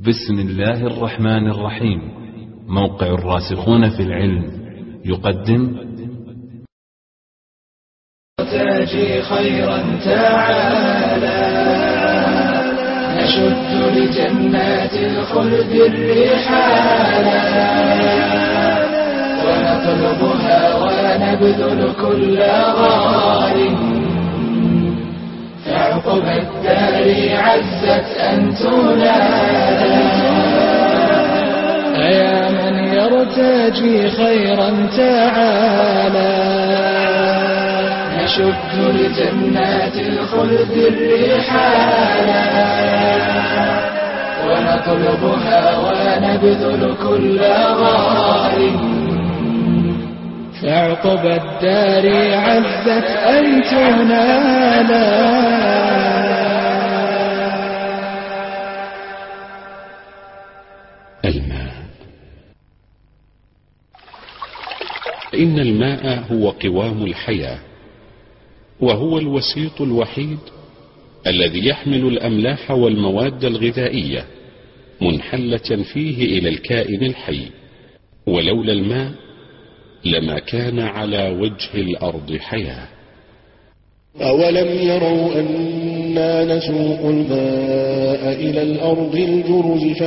بسم الله الرحمن الرحيم. موقع الراسخون في العلم يقدم تاجي خيرا تعالى نشد لجنات الخلد الرحالا ونطلبها ونبذل كل غال فعقب الدار عزت أن تنال أيا من يرتجي خيرا تعالى نشد لجنات الخلد الرحالا ونطلبها ونبذل كل غال فعقب الدار عزت أن تنالا. الماء. إن الماء هو قوام الحياة، وهو الوسيط الوحيد الذي يحمل الأملاح والمواد الغذائية منحلة فيه إلى الكائن الحي، ولولا الماء لما كان على وجه الأرض حياة. أولم يروا أنا نسوق الماء إلى الأرض الجرز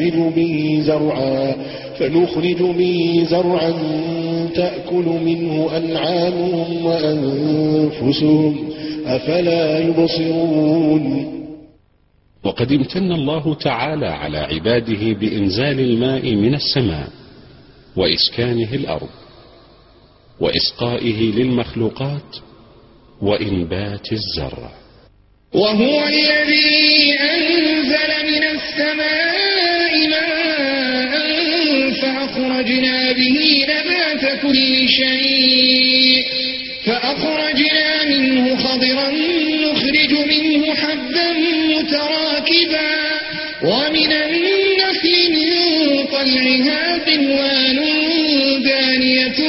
فنخرج به زرعا تأكل منه أنعامهم وأنفسهم أفلا يبصرون. وقد امتن الله تعالى على عباده بإنزال الماء من السماء وإسكانه الأرض وإسقائه للمخلوقات وإنبات الزرع. وهو الذي أنزل من السماء ماء فأخرجنا به نبات كل شيء فأخرجنا منه خضرا نخرج منه حبا متراكبا ومن النخل من طلعها قنوان دانية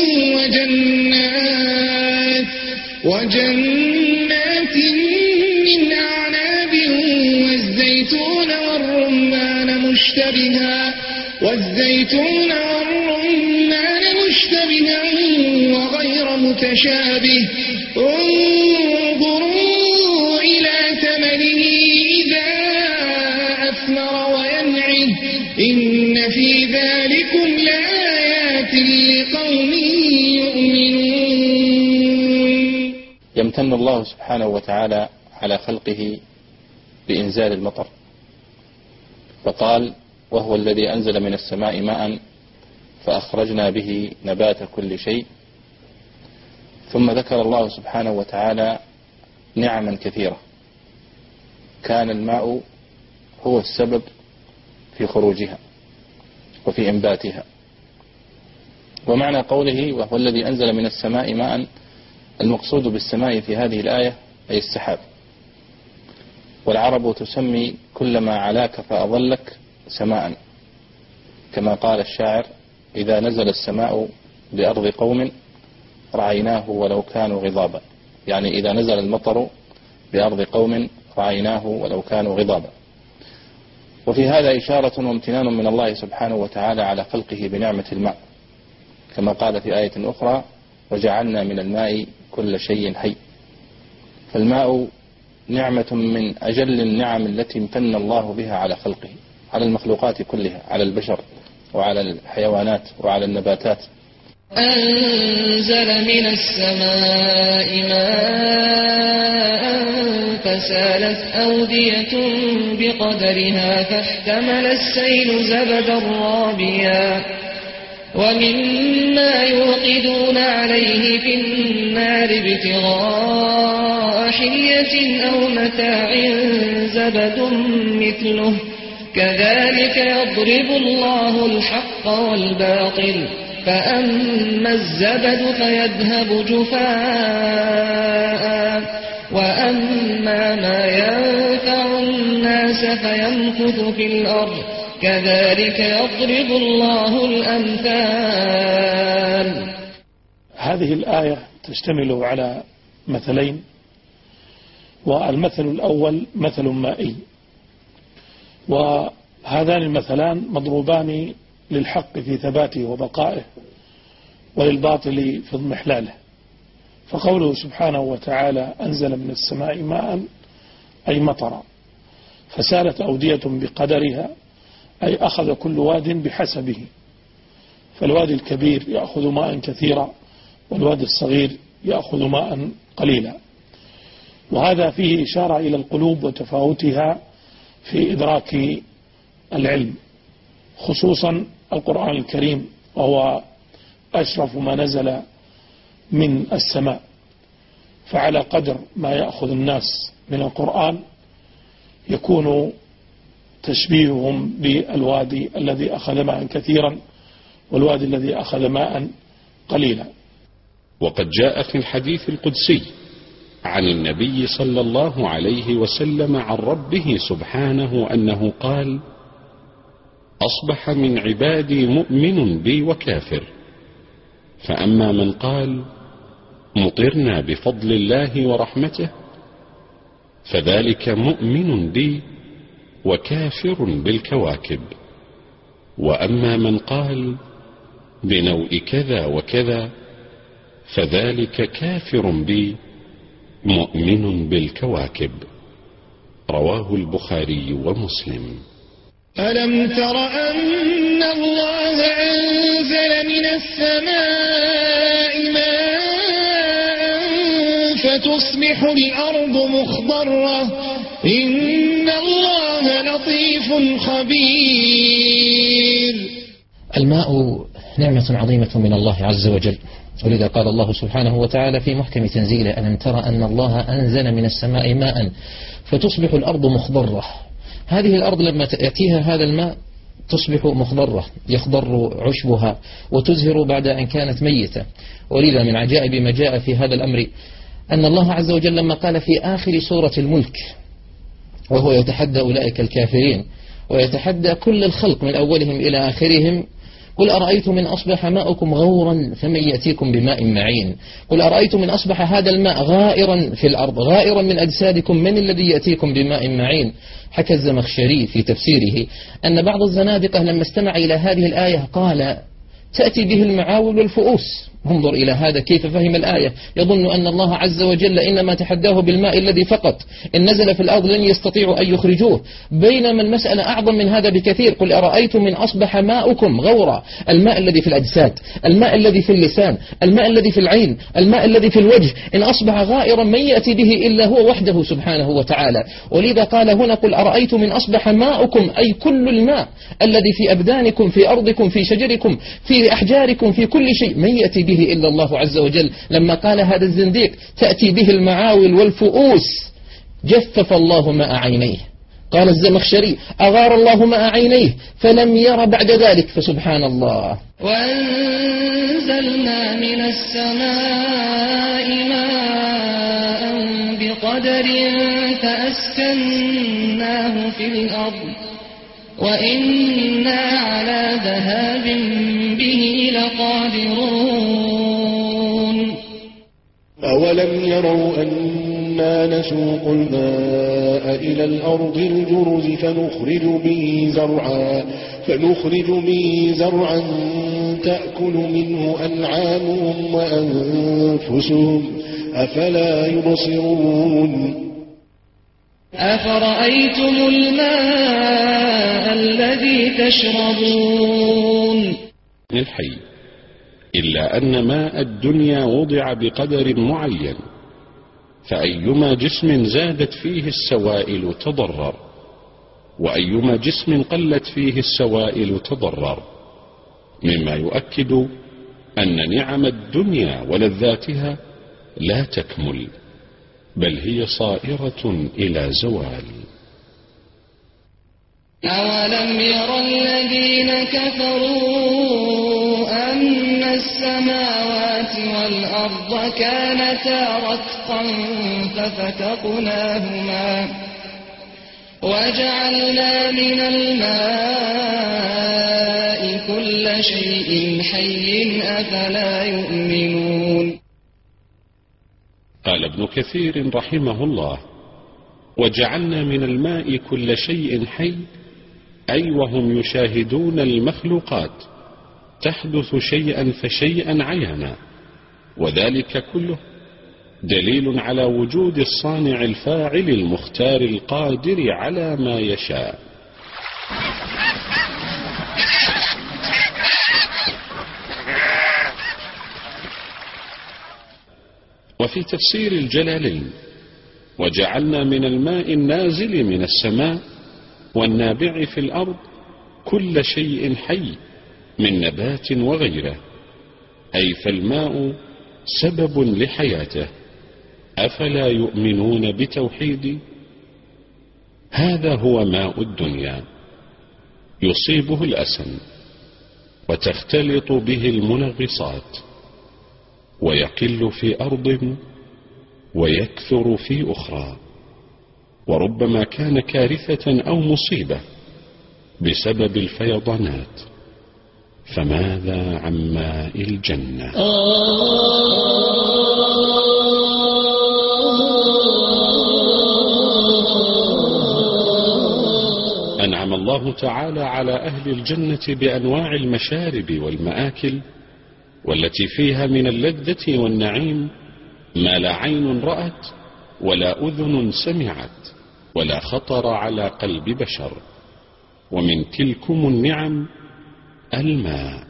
وجنات من أعناب والزيتون والرمان مشتبها وغير متشابه انظروا إلى ثمره إذا أثمر وينعه إن في ذلكم لآيات لقوم يؤمنون. يمتن الله سبحانه وتعالى على خلقه بإنزال المطر، فقال وهو الذي أنزل من السماء ماء فأخرجنا به نبات كل شيء، ثم ذكر الله سبحانه وتعالى نعما كثيرة كان الماء هو السبب في خروجها وفي إنباتها. ومعنى قوله وهو الذي أنزل من السماء ماء، المقصود بالسماء في هذه الآية أي السحاب، والعرب تسمي كل ما علاك فأظلك سماء، كما قال الشاعر إذا نزل السماء بأرض قوم رعيناه ولو كانوا غضابا، يعني إذا نزل المطر بأرض قوم رعيناه ولو كانوا غضابا. وفي هذا إشارة وامتنان من الله سبحانه وتعالى على خلقه بنعمة الماء، كما قال في آية أخرى وجعلنا من الماء كل شيء حي. فالماء نعمة من أجل النعم التي امتن الله بها على خلقه، على المخلوقات كلها، على البشر وعلى الحيوانات وعلى النباتات. أنزل من السماء ماء فسالت أودية بقدرها فاحتمل السيل زبدا رابيا ومما يوقدون عليه في النار ابتغاء حلية أو متاع زبد مثله كذلك يضرب الله الحق والباطل فأما الزبد فيذهب جفاء وأما ما ينفع الناس فيمكث في الأرض كذلك يضرب الله الأمثال. هذه الآية تشتمل على مثلين، والمثل الأول مثل مائي، هذان المثلان مضروبان للحق في ثباته وبقائه، وللباطل في اضمحلاله. فقوله سبحانه وتعالى أنزل من السماء ماء أي مطرا، فسالت أودية بقدرها أي أخذ كل واد بحسبه، فالوادي الكبير يأخذ ماء كثيرا والوادي الصغير يأخذ ماء قليلا. وهذا فيه إشارة إلى القلوب وتفاوتها في إدراك العلم، خصوصا القرآن الكريم وهو أشرف ما نزل من السماء، فعلى قدر ما يأخذ الناس من القرآن يكون تشبيههم بالوادي الذي أخذ ماء كثيرا والوادي الذي أخذ ماء قليلا. وقد جاء في الحديث القدسي عن النبي صلى الله عليه وسلم عن ربه سبحانه أنه قال: أصبح من عبادي مؤمن بي وكافر، فأما من قال مطرنا بفضل الله ورحمته فذلك مؤمن بي وكافر بالكواكب، وأما من قال بنوء كذا وكذا فذلك كافر بي مؤمن بالكواكب. رواه البخاري ومسلم. ألم تر أن الله أنزل من السماء ماء فتصبح الأرض مخضرة إن الله لطيف خبير. الماء نعمة عظيمة من الله عز وجل، ولذا قال الله سبحانه وتعالى في محكم تنزيله: ألم تر أن الله أنزل من السماء ماء فتصبح الأرض مخضرة. هذه الأرض لما يأتيها هذا الماء تصبح مخضرة، يخضر عشبها وتزهر بعد أن كانت ميتة. ولذا من عجائب ما جاء في هذا الأمر أن الله عز وجل لما قال في آخر سورة الملك وهو يتحدى أولئك الكافرين ويتحدى كل الخلق من أولهم إلى آخرهم: قل أرأيتم من أصبح ماؤكم غورا فمن يأتيكم بماء معين. قل أرأيتم من أصبح هذا الماء غائرا في الأرض غائرا من أجسادكم من الذي يأتيكم بماء معين. حكى الزمخشري في تفسيره أن بعض الزنادقة لما استمع إلى هذه الآية قال: تأتي به المعاول والفؤوس. انظر إلى هذا كيف فهم الآية، يظن أن الله عز وجل إنما تحداه بالماء الذي فقط، إن نزل في الأرض لن يستطيعوا أن يخرجوه، بينما المسألة أعظم من هذا بكثير. قل أرأيتم من أصبح ماؤكم غورا، الماء الذي في الأجساد، الماء الذي في اللسان، الماء الذي في العين، الماء الذي في الوجه، إن أصبح غائرا من يأتي به إلا هو وحده سبحانه وتعالى. ولذا قال هنا: قل أرأيتم من أصبح ماؤكم، أي كل الماء الذي في أبدانكم، في أرضكم، في شجركم، في أحجاركم، في كل شيء، من يأتي به إلا الله عز وجل. لما قال هذا الزنديق تأتي به المعاول والفؤوس جفف الله ماء عينيه. قال الزمخشري: أغار الله ماء عينيه فلم ير بعد ذلك، فسبحان الله. وأنزلنا من السماء ماء بقدر فأسكناه في الأرض وإنا على ذهاب به لقادرون. أولم يروا أنا نسوق الماء إلى الأرض الجرز فنخرج به زرعا تأكل منه أنعامهم وأنفسهم أفلا يبصرون. أفرأيتم الماء الذي تشربون. الحي إلا أن ماء الدنيا وضع بقدر معين، فأيما جسم زادت فيه السوائل تضرر، وأيما جسم قلت فيه السوائل تضرر، مما يؤكد أن نعم الدنيا ولذاتها لا تكمل، بل هي صائرة إلى زوال. أولم ير الذين كفروا أن السماوات والأرض كانتا رتقا ففتقناهما وجعلنا من الماء كل شيء حي أفلا يؤمنون. قال ابن كثير رحمه الله: وجعلنا من الماء كل شيء حي، أي وهم يشاهدون المخلوقات تحدث شيئا فشيئا عيانا، وذلك كله دليل على وجود الصانع الفاعل المختار القادر على ما يشاء. وفي تفسير الجلالين: وجعلنا من الماء النازل من السماء والنابع في الأرض كل شيء حي من نبات وغيره، أي فالماء سبب لحياته، أفلا يؤمنون بتوحيدي؟ هذا هو ماء الدنيا، يصيبه الأسن وتختلط به المنغصات، ويقل في أرض ويكثر في أخرى، وربما كان كارثة أو مصيبة بسبب الفيضانات. فماذا عن ماء الجنة؟ أنعم الله تعالى على أهل الجنة بأنواع المشارب والمآكل، والتي فيها من اللذة والنعيم ما لا عين رأت ولا أذن سمعت ولا خطر على قلب بشر. ومن تلكم النعم الماء،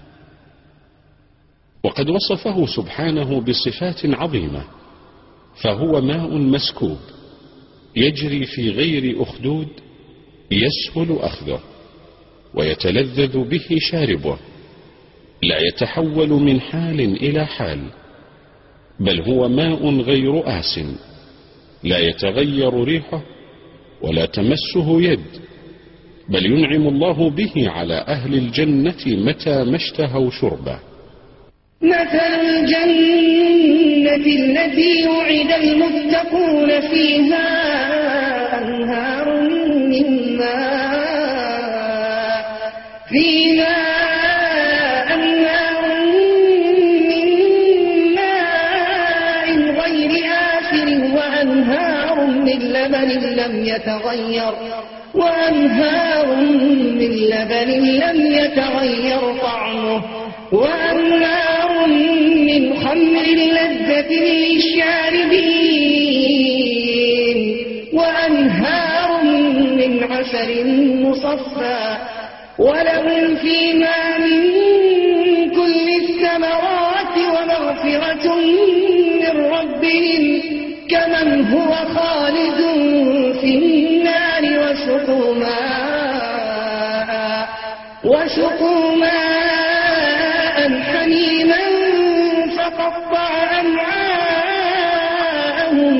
وقد وصفه سبحانه بصفات عظيمة، فهو ماء مسكوب يجري في غير أخدود، يسهل أخذه ويتلذذ به شاربه، لا يتحول من حال إلى حال، بل هو ماء غير آس، لا يتغير ريحه ولا تمسه يد، بل ينعم الله به على أهل الجنة متى ما اشتهوا شربه. مثل الجنة التي وعد المتقون فيها أنهار من ماء غير آسن وأنهار من لبن لم يتغير طعمه وأنهار من خمر لذة للشاربين وأنهار من عسل مصفى ولهم فيما من كل الثمرات ومغفرة من ربهم كمن هو خالد في النار وسقوا ماء حميما فقطع أمعاءهم.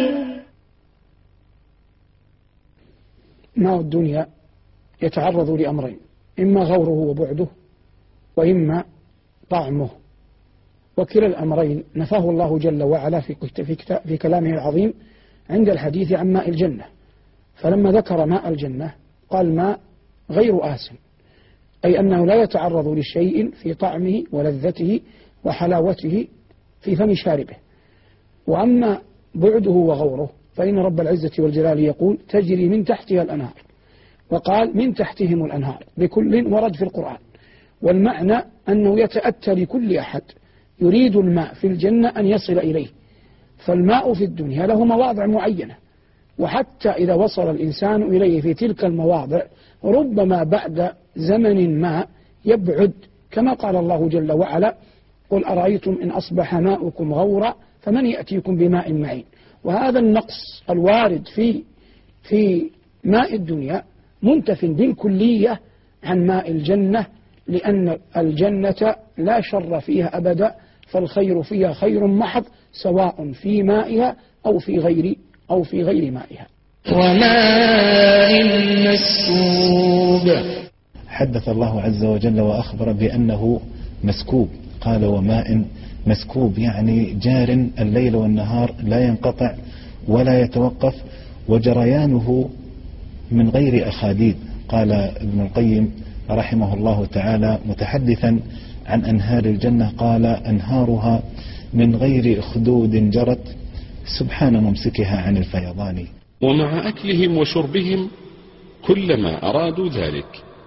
ماء الدنيا يتعرض لأمرين: إما غوره وبعده، وإما طعمه، وكلا الأمرين نفاه الله جل وعلا في كلامه العظيم عند الحديث عن ماء الجنة. فلما ذكر ماء الجنة قال ماء غير آسن، أي أنه لا يتعرض لشيء في طعمه ولذته وحلاوته في فم شاربه. وأما بعده وغوره فإن رب العزة والجلال يقول تجري من تحتها الأنهار، وقال من تحتهم الأنهار، بكل ورد في القرآن. والمعنى أنه يتأتى لكل أحد يريد الماء في الجنة أن يصل إليه. فالماء في الدنيا له مواضع معينة، وحتى إذا وصل الإنسان إليه في تلك المواضع ربما بعد زمن ما يبعد، كما قال الله جل وعلا قل أرأيتم إن أصبح ماؤكم غورا فمن يأتيكم بماء معين. وهذا النقص الوارد في ماء الدنيا منتف بالكلية عن ماء الجنة، لأن الجنة لا شر فيها أبدا، فالخير فيها خير محض، سواء في مائها أو في غير مائها. وماء مسكوب. حدث الله عز وجل وأخبر بأنه مسكوب، قال وماء مسكوب، يعني جار الليل والنهار لا ينقطع ولا يتوقف، وجريانه من غير أخاديد. قال ابن القيم رحمه الله تعالى متحدثا عن أنهار الجنة قال أنهارها من غير أخدود جرت سبحان ممسكها عن الفيضان. ومع أكلهم وشربهم كلما أرادوا ذلك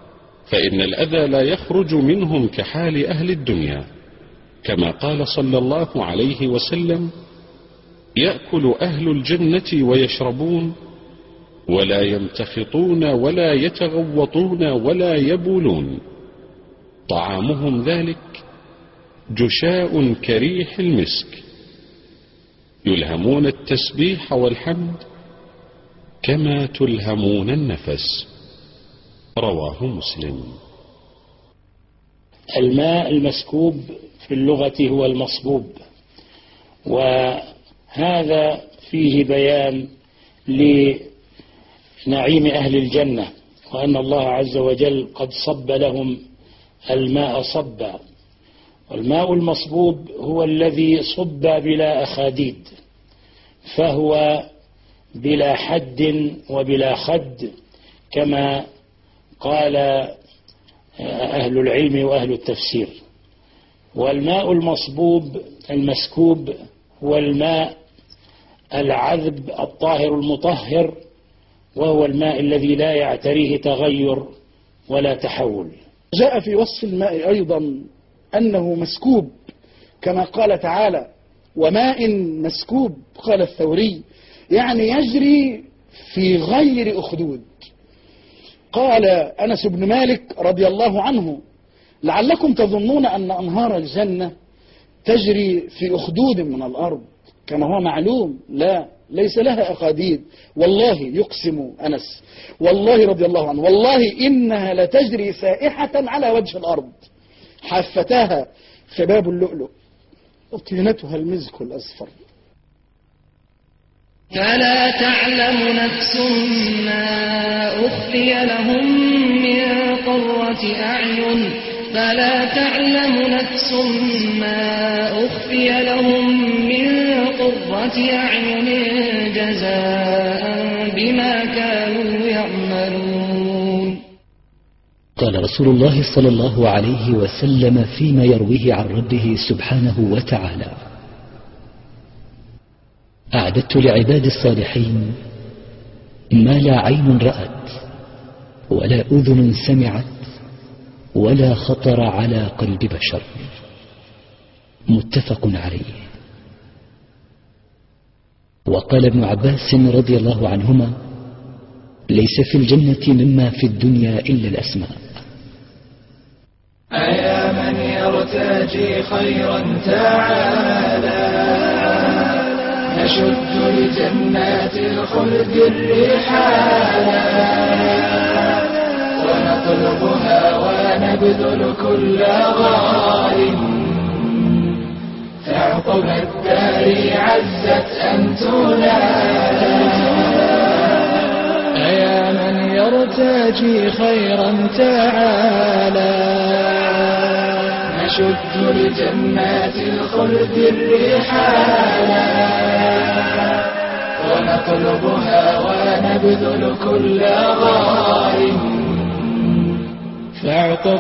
فإن الأذى لا يخرج منهم كحال أهل الدنيا، كما قال صلى الله عليه وسلم: يأكل أهل الجنة ويشربون ولا يمتخطون ولا يتغوطون ولا يبولون، طعامهم ذلك جشاء كريح المسك، يلهمون التسبيح والحمد كما تلهمون النفس. رواه مسلم. الماء المسكوب في اللغة هو المصبوب، وهذا فيه بيان لنعيم أهل الجنة، وأن الله عز وجل قد صب لهم الماء صبا. والماء المصبوب هو الذي صب بلا أخاديد، فهو بلا حد وبلا خد، كما قال أهل العلم وأهل التفسير. والماء المصبوب المسكوب هو الماء العذب الطاهر المطهر، وهو الماء الذي لا يعتريه تغير ولا تحول. جاء في وصف الماء أيضا أنه مسكوب، كما قال تعالى: وماء مسكوب. قال الثوري: يعني يجري في غير أخدود. قال أنس بن مالك رضي الله عنه: لعلكم تظنون أن أنهار الجنة تجري في أخدود من الأرض كما هو معلوم. لا، ليس لها أخاديد. والله يقسم أنس، والله رضي الله عنه، والله إنها لتجري سائحة على وجه الأرض، حافتها خباب اللؤلؤ وطينتها المزك الأصفر. فلا تعلم نفس ما أخفي لهم من قرة أعين، فلا تعلم نفس ما أخفي لهم من قرة أعين جزاء بما كانوا يعملون. قال رسول الله صلى الله عليه وسلم فيما يرويه عن ربه سبحانه وتعالى: أعددت لعباد الصالحين ما لا عين رأت ولا أذن سمعت ولا خطر على قلب بشر. متفق عليه. وقال ابن عباس رضي الله عنهما: ليس في الجنة مما في الدنيا إلا الأسماء. أيا من يرتجي خيرا تعالى، نشد لجنات الخلد الرحالا، ونطلبها ونبذل كل غال، فعقب الدار عزت أن تنالا. أيا من يرتجي خيرا تعالى، نشد لجنات الخلد الرحالا، ونطلبها ونبذل كل غال، فعقب